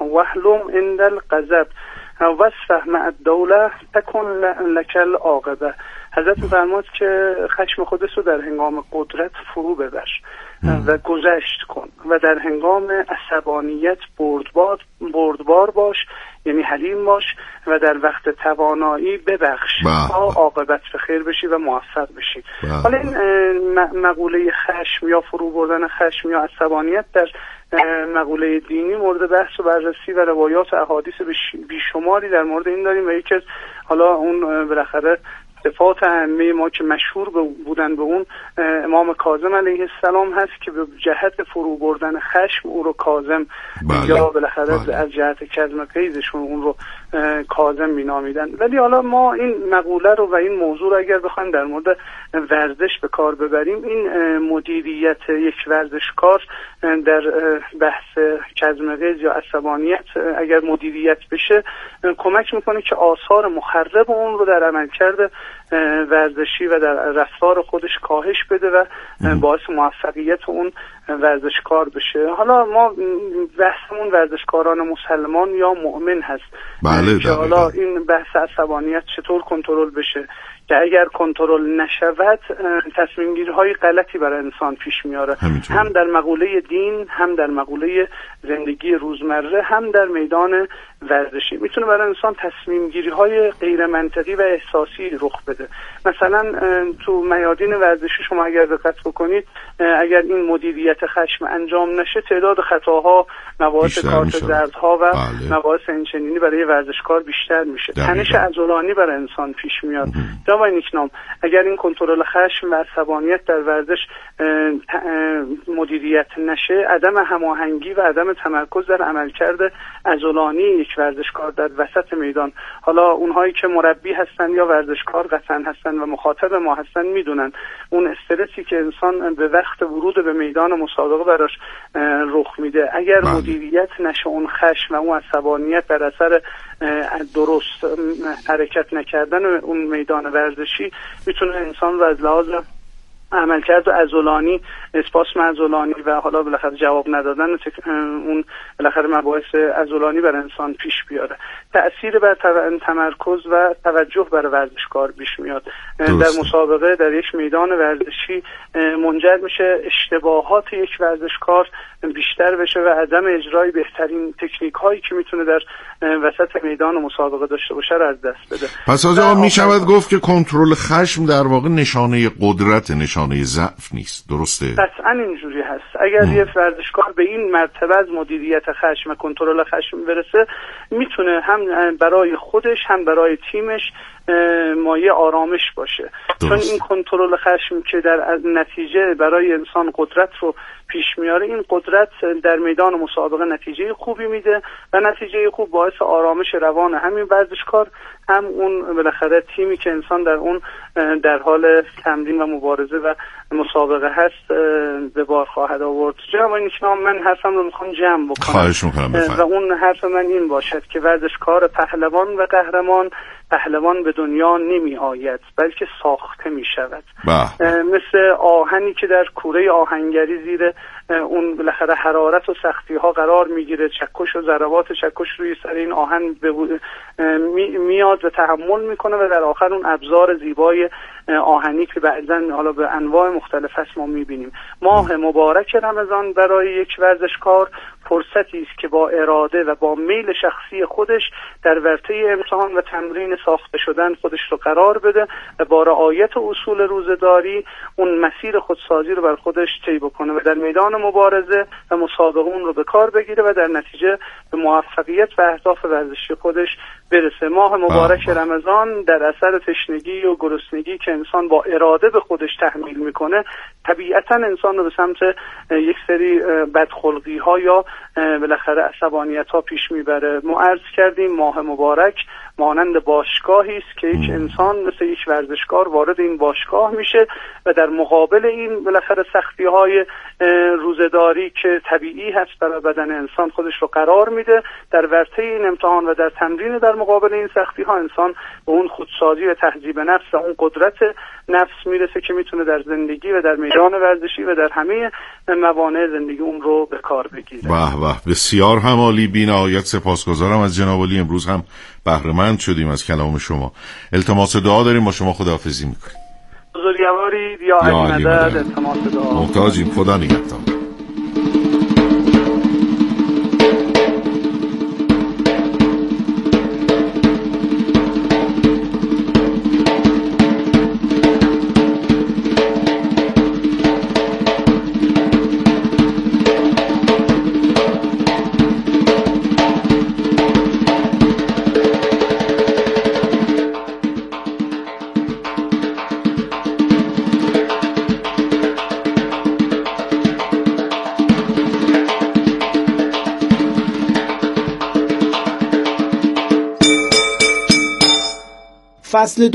واحلم عند الغضب واصفح مع الدوله تکن لك العاقبه. حضرت می‌فرماد که خشم خودت رو در هنگام قدرت فرو ببر و گذشت کن و در هنگام عصبانیت بردبار باش، یعنی حلیم باش، و در وقت توانایی ببخش تا عاقبت به خیر بشی و موفق بشی. حالا این مقوله خشم یا فرو بردن خشم یا عصبانیت در مقوله دینی مورد بحث و بررسی و روایات و احادیث بیشماری در مورد این داریم و یکی از حالا اون بالاخره صفات ائمه ما که مشهور بودن به اون امام کاظم علیه السلام هست که به جهت فرو بردن خشم او رو کاظم یا بالاخره از جهت کظم غیظشون اون رو کاظم می‌نامیدن. ولی حالا ما این مقوله رو و این موضوع رو اگر بخوایم در مورد ورزش به کار ببریم، این مدیریت یک ورزشکار در بحث کظم غیظ یا عصبانیت اگر مدیریت بشه کمک میکنه که آثار مخرب اون رو در عملکرد ورزشی و در رفتار خودش کاهش بده و باعث موفقیت اون ورزشکار بشه. حالا ما بحثمون ورزشکاران مسلمان یا مؤمن هست. که حالا این بحث عصبانیت چطور کنترل بشه که اگر کنترل نشود تصمیم گیری های غلطی برای انسان پیش میاره، هم در مقوله دین، هم در مقوله زندگی روزمره، هم در میدان ورزشی. میتونه برای انسان تصمیم گیری های غیر منطقی و احساسی رخ بده. مثلا تو میادین ورزشی شما اگر دقت بکنید، اگر این مدیریت خشم انجام نشه تعداد خطاها، مباحث کارت زردها و مباحث اینچنینی برای ورزشکار بیشتر میشه. تنش عضلانی برای انسان پیش میاد. جناب نیکنام، اگر این کنترل خشم و عصبانیت در ورزش مدیریت نشه، عدم هماهنگی و عدم تمرکز در عملکرد عضلانی یک ورزشکار در وسط میدان، حالا اونهایی که مربی هستن یا ورزشکار قطعا هستن و مخاطب ما هستن میدونن اون استرسی که انسان به وقت ورود به میدان مسابقه براش رخ میده، اگر مدیریت نشه اون خشم و اون عصبانیت در اثر درست حرکت نکردن اون میدان ورزشی، میتونه انسان رو از لحاظ عملکرد عضلانی، اسپاسم عضلانی و حالا بالاخره جواب ندادن اون بالاخره مباحث عضلانی بر انسان پیش بیاره. تأثیر بر تمرکز و توجه بر ورزشکار پیش میاد. در مسابقه در یک میدان ورزشی منجر میشه اشتباهات یک ورزشکار بیشتر بشه و عدم اجرای بهترین تکنیک هایی که میتونه در وسط میدان مسابقه داشته باشه رو از دست بده. پس آقا میشود گفت که کنترل خشم در واقع نشانه قدرت، نشانه ضعف نیست، درسته؟ قطعا اینجوری هست. اگر یه ورزشکار به این مرتبه از مدیریت خشم و کنترل خشم برسه، میتونه هم برای خودش هم برای تیمش مایه آرامش باشه. چون این کنترل خشم که در نتیجه برای انسان قدرت رو پیش میاره، این قدرت در میدان مسابقه نتیجه خوبی میده و نتیجه خوب باعث آرامش روان همین ورزشکار، هم اون بالاخره تیمی که انسان در اون در حال تمرین و مبارزه و مسابقه هست به بار خواهد آورد. جناب نیکنام، من حرفم رو میخوام جمع بکنم. خواهش میکنم بفرمایید. و اون حرف من این باشد که ورزشکار پهلوان و قهرمان، پهلوان به دنیا نمی آید بلکه ساخته می شود. مثل آهنی که در کوره آهنگری زیر اون بالاخره حرارت و سختی ها قرار میگیره، چکش و ضربات چکش روی سر این آهن میاد و تحمل میکنه و در آخر اون ابزار زیبای آهنی که بعضا حالا به انواع مختلف هست ما میبینیم. ماه مبارک رمضان برای یک ورزشکار فرصتی است که با اراده و با میل شخصی خودش در ورطه امتحان و تمرین ساخته شدن خودش رو قرار بده و با رعایت اصول روزه‌داری اون مسیر خودسازی رو بر خودش طی بکنه و در میدان مبارزه و مسابقه اون رو به کار بگیره و در نتیجه به موفقیت و اهداف ورزشی خودش برسه. ماه مبارک رمضان در اثر تشنگی و گرسنگی که انسان با اراده به خودش تحمیل میکنه، طبیعتا انسان رو به سمت یک سری بدخلقی ها یا بالاخره عصبانیت ها پیش میبره. ما عرض کردیم ماه مبارک مانند باشگاهی است که یک انسان مثل یک ورزشکار وارد این باشگاه میشه و در مقابل این بالاخره سختی های روزه‌داری که طبیعی هست برای بدن انسان خودش رو قرار میده میده در ورطه این امتحان و در تمرین در مقابل این سختی ها انسان به اون خودسازی و تهذیب نفس و اون قدرت نفس میرسه که میتونه در زندگی و در میدان ورزشی و در همه موانع زندگی اون رو به کار بگیره. به بسیار همالی. بی‌نهایت سپاسگزارم از جناب عالی. امروز هم بهره مند شدیم از کلام شما. التماس دعا داریم، با شما خداحافظی میکنیم. بزرگوارید یا علی مدد. التماس دعا. محتاجیم. خدا نگهدار. فصل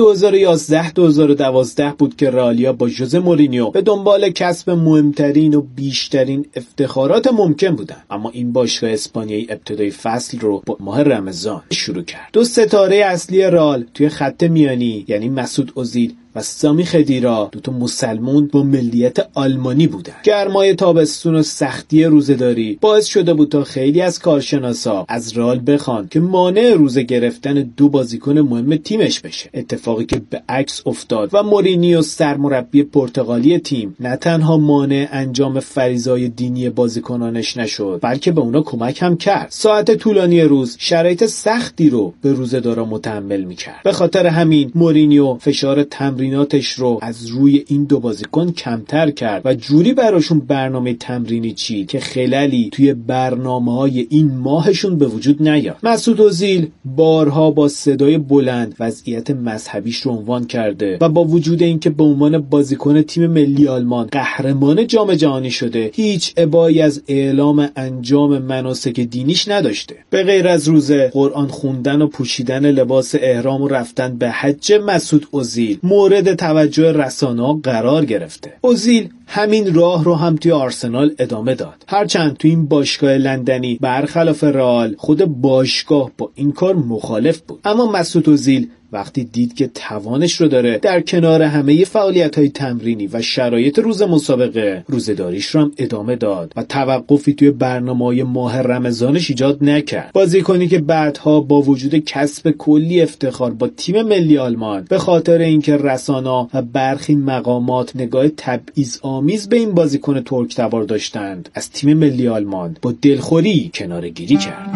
2011-2012 بود که رئالیا با ژوزه مورینیو به دنبال کسب مهمترین و بیشترین افتخارات ممکن بودند، اما این باشگاه اسپانیایی ابتدای فصل رو با ماه رمضان شروع کرد. دو ستاره اصلی رئال توی خط میانی یعنی مسعود اوزیل و سامی خدیرا، دوتا مسلمون با ملیت آلمانی بودن. گرمای تابستون و سختی روزه‌داری باعث شده بود تا خیلی از کارشناسا از رئال بخوان که مانع روزه گرفتن دو بازیکن مهم تیمش بشه، اتفاقی که به عکس افتاد و مورینیو سرمربی پرتغالی تیم نه تنها مانع انجام فریضه‌های دینی بازیکنانش نشد، بلکه به اونا کمک هم کرد. ساعت طولانی روز شرایط سختی رو به روزه‌دارا متحمل می‌کرد. به خاطر همین مورینیو فشار تمریناتش رو از روی این دو بازیکن کمتر کرد و جوری براشون برنامه تمرینی چید که خللی توی برنامه‌های این ماهشون به وجود نیاد. مسعود اوزیل بارها با صدای بلند وضعیت مذهبیش رو عنوان کرده و با وجود اینکه به عنوان بازیکن تیم ملی آلمان قهرمان جام جهانی شده، هیچ ابایی از اعلام انجام مناسک دینیش نداشته. به غیر از روزه، قرآن خوندن و پوشیدن لباس احرام و رفتن به حج مسعود اوزیل مورد توجه رسانه‌ها قرار گرفته. اوزیل همین راه رو هم توی آرسنال ادامه داد، هرچند توی این باشگاه لندنی برخلاف رئال خود باشگاه با این کار مخالف بود. اما مسعود اوزیل وقتی دید که توانش رو داره، در کنار همه فعالیت‌های تمرینی و شرایط روز مسابقه، روزه‌داریش رو هم ادامه داد و توقفی توی برنامه‌های ماه رمضانش ایجاد نکرد. بازیکنی که بعدها با وجود کسب کلی افتخار با تیم ملی آلمان به خاطر اینکه رسانه‌ها و برخی مقامات نگاه تبعیض‌آمیز به این بازیکن ترک تبار داشتند، از تیم ملی آلمان با دلخوری کناره‌گیری کرد.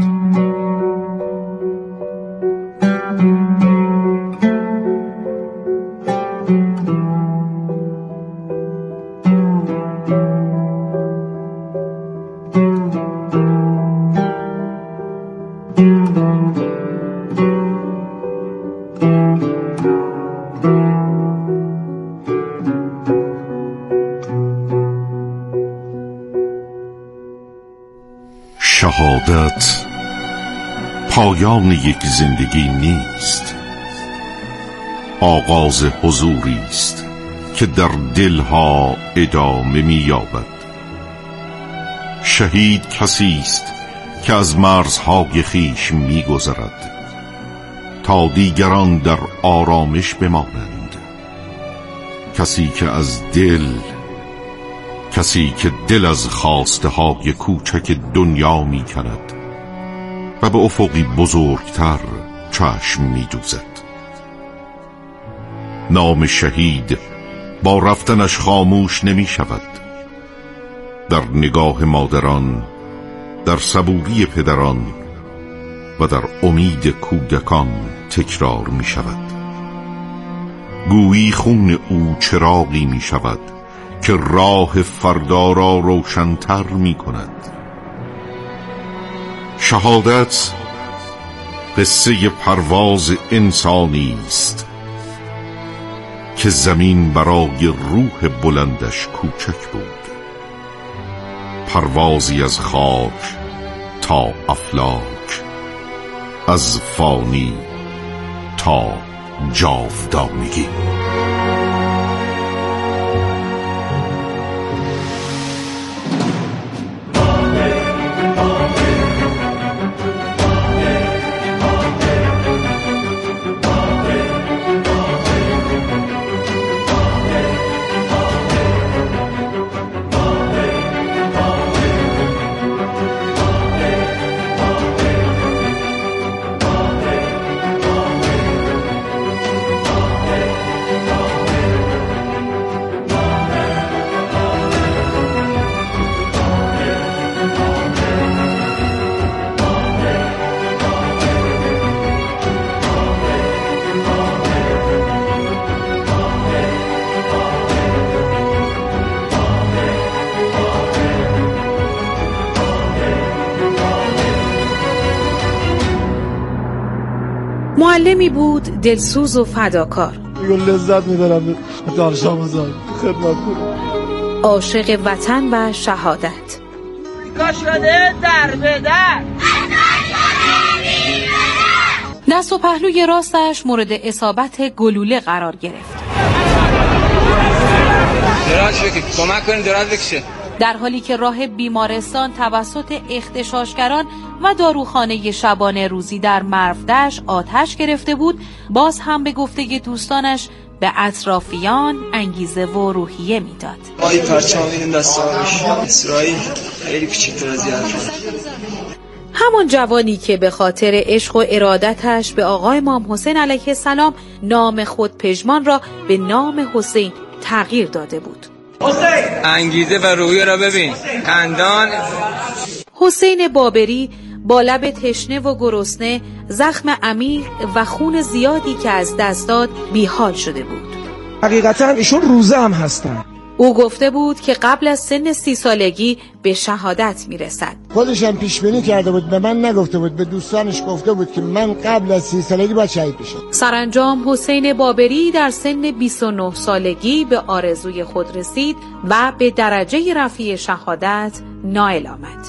شهادت پایان یک زندگی نیست، آغاز حضوری است که در دلها ادامه می‌یابد. شهید کسی است که از مرزهای خویش می‌گذرد تا دیگران در آرامش بمانند. کسی که دل از خواسته های کوچک دنیا می کند و به افقی بزرگتر چشم می دوزد. نام شهید با رفتنش خاموش نمی شود. در نگاه مادران، در صبوری پدران و در امید کودکان تکرار می شود. گویی خون او چراغی می شود که راه فردا را روشن‌تر می کند. شهادت قصه پرواز انسانی است که زمین برای روح بلندش کوچک بود، پروازی از خاک تا افلاک، از فانی تا جاودانگی. معلمی بود دلسوز و فداکار. لذت می‌برم دانش آموزان خدمت کنم. عاشق وطن و شهادت. شده در به در. دست و پهلوی راستش مورد اصابت گلوله قرار گرفت. دراز بکش، کمک کنید دراز بکشه. در حالی که راه بیمارستان توسط اغتشاشگران و داروخانه شبانه روزی در مرودشت آتش گرفته بود، باز هم به گفته دوستانش به اطرافیان انگیزه و روحیه میداد. آی پرچم این دستانش اسرائیل خیلی کوچیک‌تر از یادم. همان جوانی که به خاطر عشق و ارادتش به آقا امام حسین علیه السلام نام خود پژمان را به نام حسین تغییر داده بود. انگیزه و روحیه را ببین. خندان. حسین بابری با لب تشنه و گرسنه، زخم عمیق و خون زیادی که از دست داد بیحال شده بود. حقیقتا ایشون روزه هم هستن. او گفته بود که قبل از سن 30 سالگی به شهادت میرسد. خودش هم پیش بینی کرده بود، به من نگفته بود، به دوستانش گفته بود که من قبل از 30 سالگی باید شهید بشم. سرانجام حسین بابری در سن 29 سالگی به آرزوی خود رسید و به درجه رفیع شهادت نائل آمد.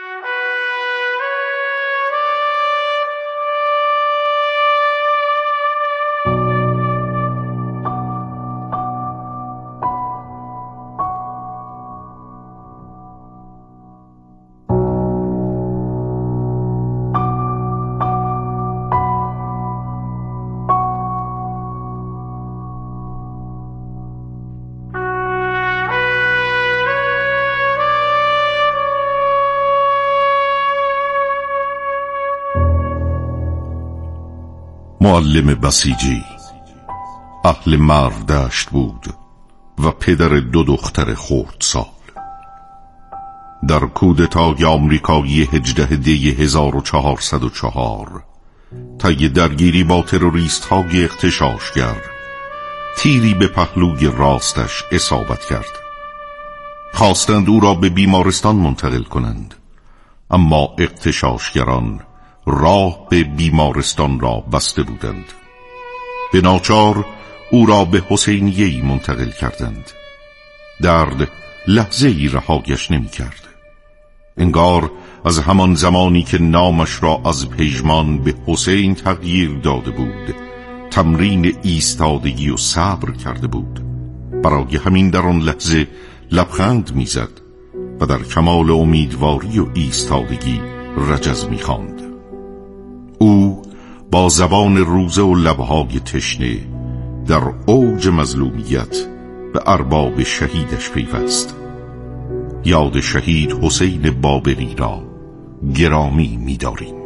معلم بسیجی اهل مرودشت بود و پدر 2 دختر خردسال. در کودتای آمریکایی 18 دی 1404 طی درگیری با تروریست های اغتشاشگر تیری به پهلوی راستش اصابت کرد. خواستند او را به بیمارستان منتقل کنند، اما اغتشاشگران راه به بیمارستان را بسته بودند. به ناچار او را به حسینیه‌ای منتقل کردند. درد لحظه‌ای رهایش نمی کرد. انگار از همان زمانی که نامش را از پژمان به حسین تغییر داده بود تمرین ایستادگی و صبر کرده بود. برای همین در آن لحظه لبخند می‌زد و در کمال امیدواری و ایستادگی رجز می‌خواند. او با زبان روزه و لبهای تشنه در اوج مظلومیت به ارباب شهیدش پیوست. یاد شهید حسین بابری را گرامی می‌داریم.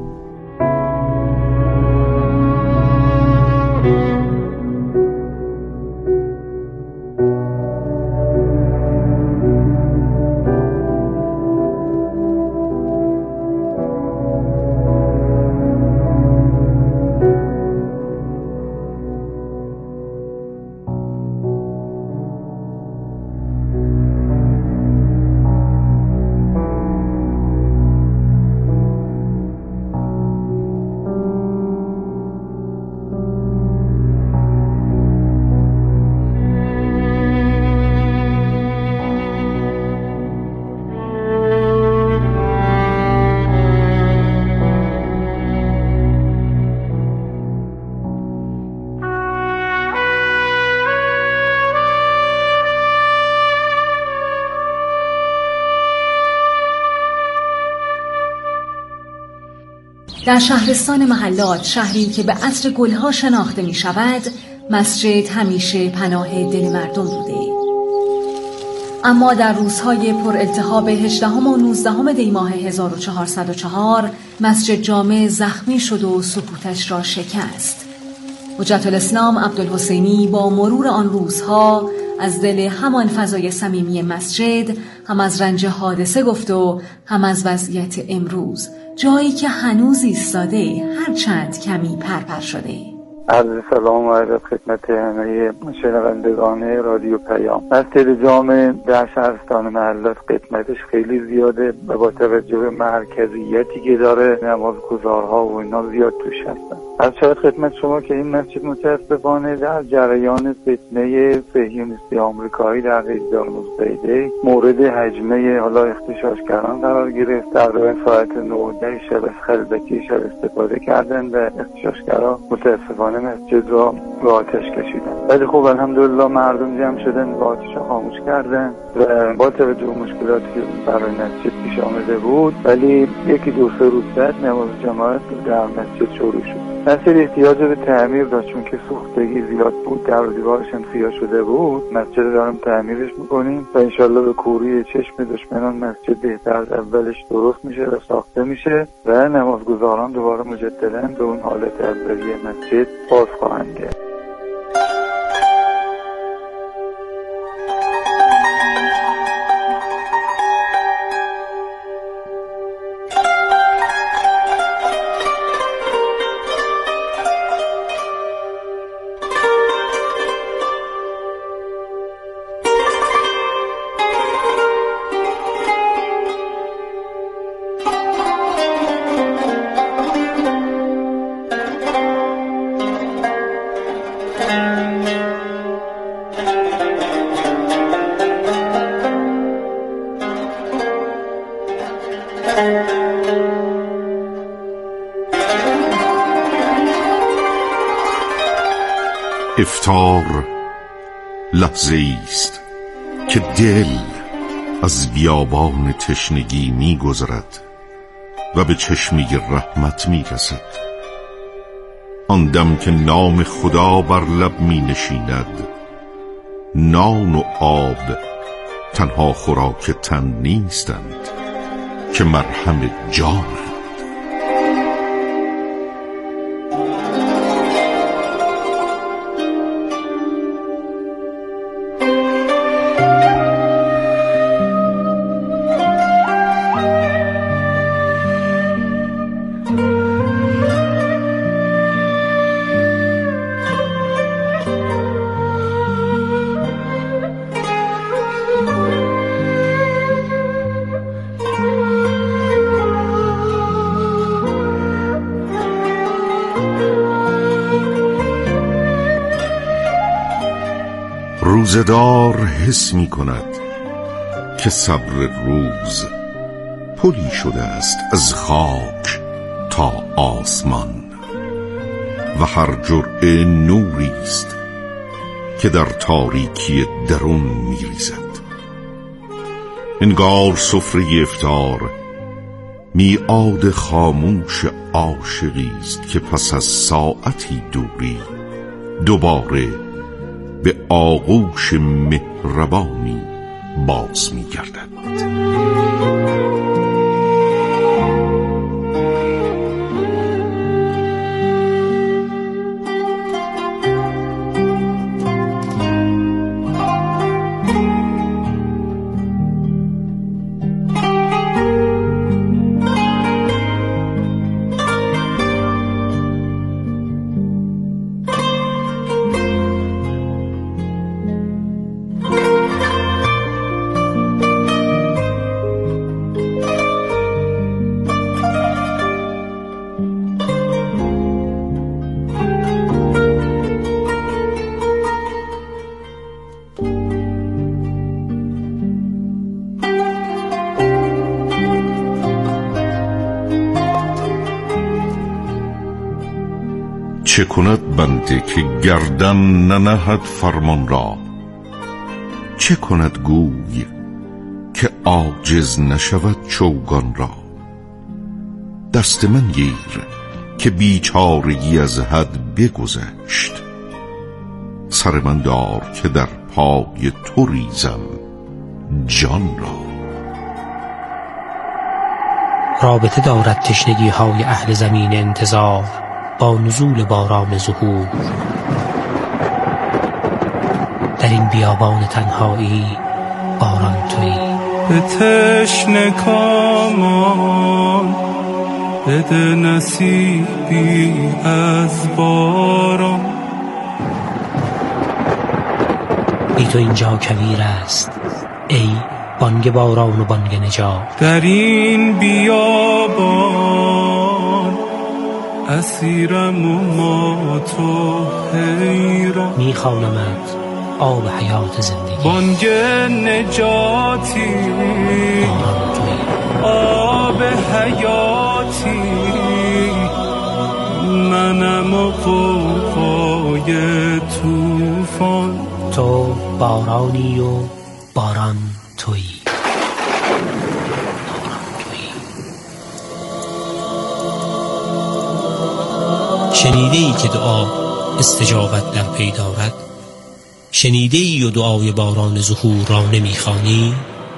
در شهرستان محلات، شهری که به عطر گلها شناخته می شود، مسجد همیشه پناه دل مردم بوده. اما در روزهای پر التهاب 18 و 19 دی ماه 1404 مسجد جامع زخمی شد و سکوتش را شکست. حجت الاسلام عبدالحسینی با مرور آن روزها از دل همان فضای صمیمی مسجد هم از رنج حادثه گفت و هم از وضعیت امروز، جایی که هنوز ایستاده هرچند کمی پرپر شده. عرض سلام و ادب خدمت همه شنوندگان رادیو پیام. مسجد جامع در شهرستان محلات قدمتش خیلی زیاده و با توجه به مرکزیتی که داره نمازگزارها و اینا زیاد توش هستن. از شاید خدمت شما که این مسجد متاسفانه در جریان فتنه صهیونیستی آمریکایی در 1919 مورد هجمه حالا اغتشاشگران قرار گرفت. تقریبا ساعت 9 شب از خلبکی شب استفاده کردن و اغتشاشگران متاسفانه مسجد را به آتش کشیدن. ولی خب الحمدلله مردم جمع شدن و آتش خاموش کردن و با توجه به مشکلاتی که برای مسجد پیش آمده بود، ولی یکی دو سه روز بعد نماز جماعت در مسجد شروع شد. مسجد احتیاج به تعمیر داشت چون که سوختگی زیاد بود، در و دیوارش هم سیاه شده بود. مسجد دارم تعمیرش میکنیم و انشالله به کوری چشم دشمنان مسجد بهتر از اولش درست میشه و ساخته میشه و نمازگزاران دوباره مجددا به اون حالت اولیه مسجد باز خواهند گشت. افطار لحظه‌ای است که دل از بیابان تشنگی می‌گذرد و به چشمه رحمت می‌رسد. آن دم که نام خدا بر لب می‌نشیند، نان و آب تنها خوراک تن نیستند که مرهم جان. روزدار حس می کند که صبر روز پلی شده است از خاک تا آسمان و هر جرعه نوری است که در تاریکی درون می ریزد. انگار سفره افطار میعاد خاموش عاشقی است که پس از ساعتی دوری دوباره به آغوش مهربانی باز می‌گردد. چه کند بنده که گردن ننهد فرمان را؟ چه کند گوی که عاجز نشود چوگان را؟ دست من گیر که بیچارگی از حد بگذشت، سر من دار که در پای تو ریزم جان را. رابطه دارد تشنگی های اهل زمین انتظار با نزول باران ظهور. در این بیابان تنهایی باران تویی. به تشنه کامان بده نصیبی از باران. بی تو اینجا کویر است ای بانگ باران و بانگ نجات. در این بیابان اسیرم و ما تو حیران. میخوانمت آب حیات زندگی، بانگ نجاتی باران تویی، آب حیاتی منم و قوقای توفان. تو بارانی و باران تویی. شنیده ای که دعا استجابت در پی دارد؟ شنیده ای و دعای باران ظهور را نمیخوانی؟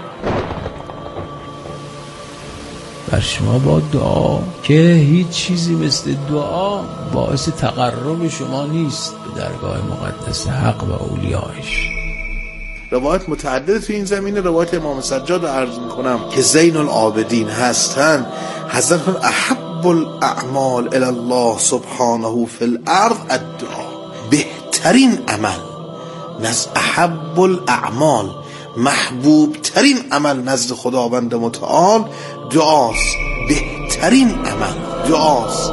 بر شما با دعا که هیچ چیزی مثل دعا باعث تقرب شما نیست به درگاه مقدس حق و اولیایش. روایت متعدد تو این زمینه. روایت امام سجاد رو عرض میکنم که زین العابدین هستن. حضرت احب الاعمال الی الله سبحانه فی الارض الدعا. بهترین عمل نزد احب الاعمال، محبوب ترین عمل نزد خداوند متعال دعاست. بهترین عمل دعاست.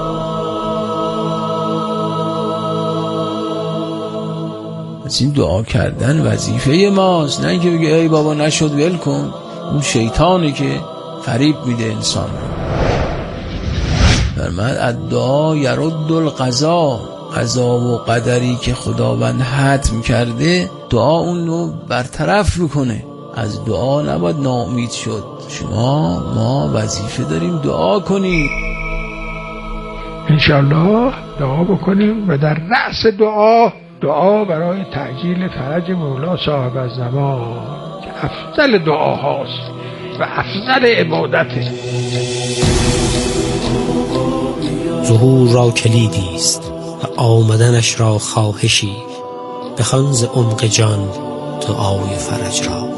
از این دعا کردن وظیفه ماست، نه اینکه بگه ای بابا نشد ول کن. اون شیطانه که فریب میده انسان رو. فرمود الدعا یرد القضا. قضا و قدری که خداوند حتم کرده دعا اون رو برطرف میکنه. از دعا نباید ناامید شد. ما وظیفه داریم دعا کنیم. انشالله دعا بکنیم و در رأس دعا برای تعجیل فرج مولا صاحب الزمان که افضل دعاهاست و افضل عبادته. ظهور را کلیدی است و آمدنش را خواهشی. بخوان ز عمق جان دعای فرج را.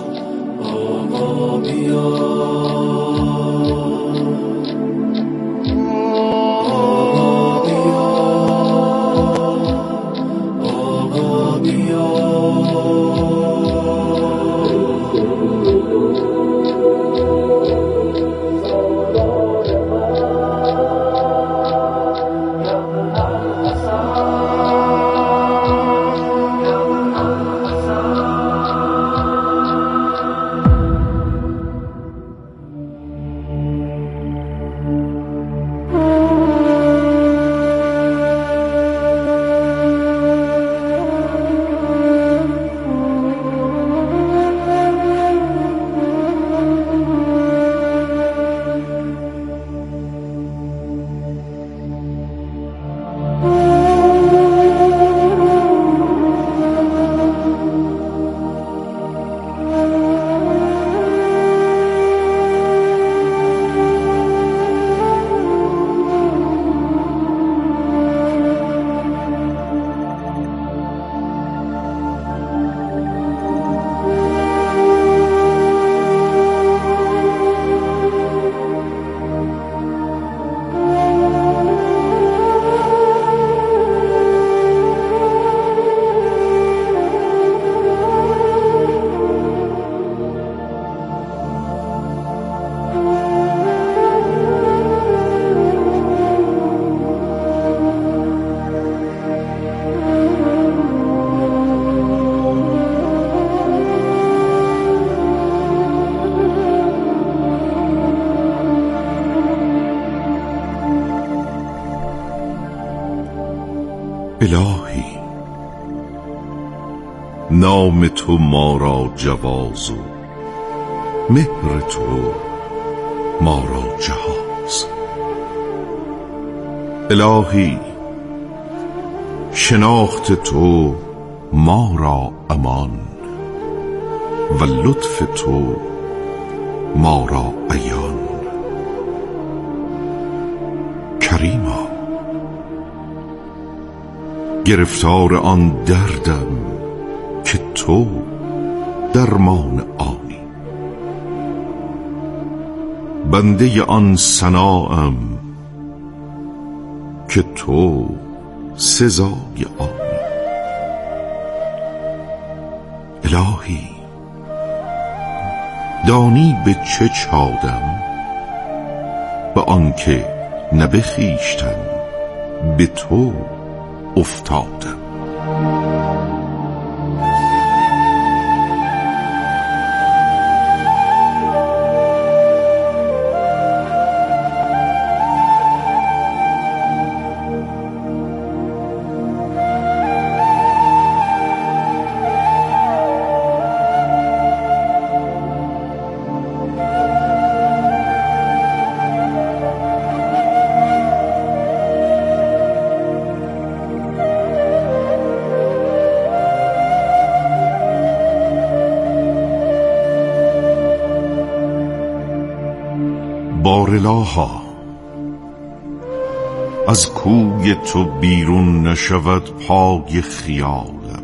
الهی نام تو ما را جواز و مهر تو ما را جهاز. الهی شناخت تو ما را امان و لطف تو ما را عیان. کریما گرفتار آن دردم که تو درمان آنی، بنده آن ثناام که تو سزای آنی. الهی دانی به چه چادم، به آنکه نه به خویشتن به تو افتادم. بارالها از کوی تو بیرون نشود پای خیالم،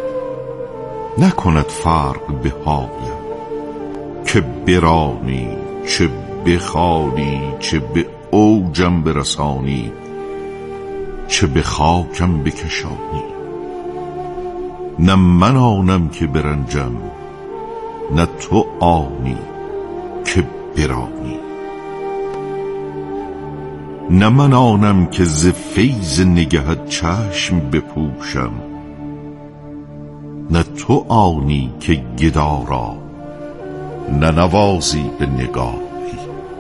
نکند فرق به حالم که برانی چه بخوانی، چه به اوجم برسانی، چه به خاکم بکشانی. نه من آنم که برنجم، نه تو آنی که برانی. نه من آنم که ز فیض نگهت چشم بپوشم، نه تو آنی که گدا را ننوازی به نگاهی.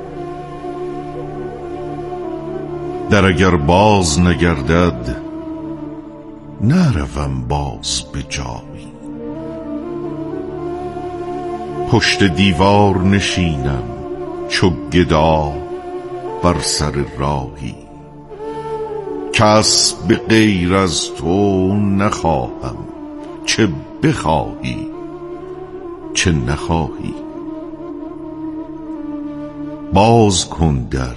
در اگر باز نگردد نروم باز به جایی. پشت دیوار نشینم چو گدا بر سر راهی. کس به غیر از تو نخواهم، چه بخواهی چه نخواهی. باز کن در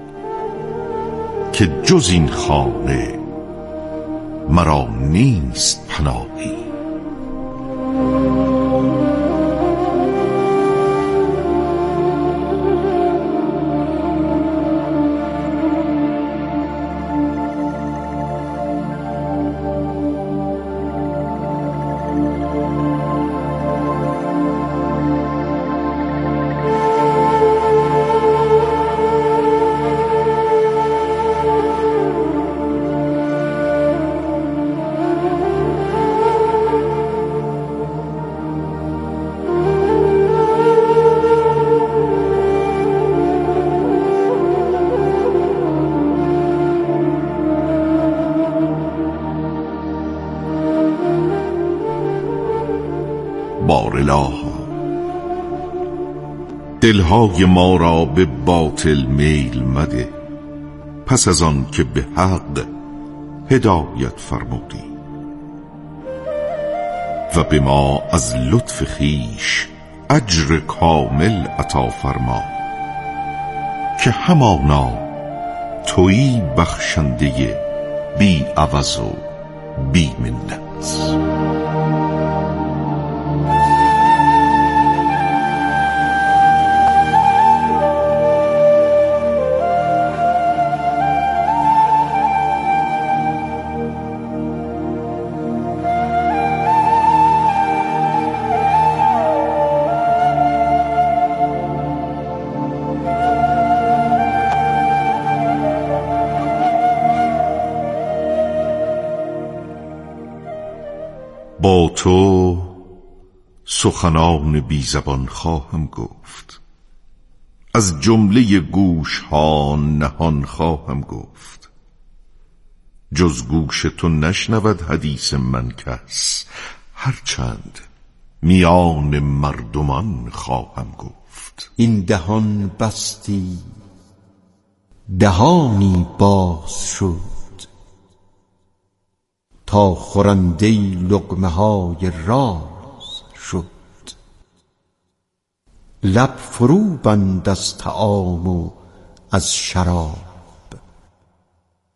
که جز این خانه مرا نیست پناهی. بارالها دلهای ما را به باطل میل مده، پس از آن که به حق هدایت فرمودی. و به ما از لطف خویش اجر کامل عطا فرما، که همانا تویی بخشنده بی عوض و بی منت. با تو سخنان بی زبان خواهم گفت، از جمله گوش ها نهان خواهم گفت. جز گوش تو نشنود حدیث من کس، هرچند میان مردمان خواهم گفت. این دهان بستی دهانی باز شد، تا خورنده لقمه های راز شد. لب فرو بند از طعام و از شراب،